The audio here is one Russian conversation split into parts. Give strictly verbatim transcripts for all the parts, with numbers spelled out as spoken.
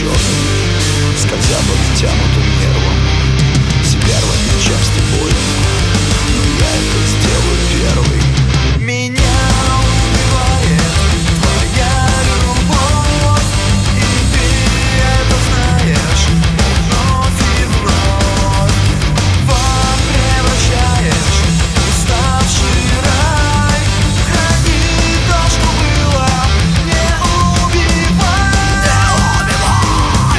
черным, скользя по натянутым нервам. Первым я часто болен, но я это сделаю первый. Меня убивает твоя любовь, и ты это знаешь. Вновь и вновь вам превращаешь уставший рай. Храни то, что было, не убивай, не убивай.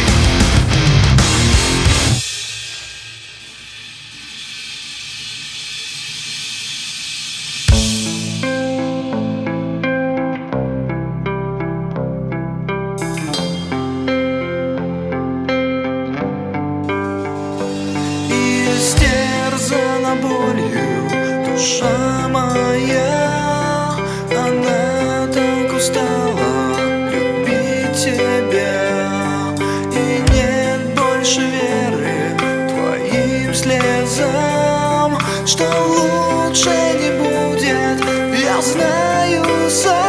Истерзана болью душа моя, она так устала любить тебя, и нет больше веры твоим слезам, что лучше не будет, я знаю сам.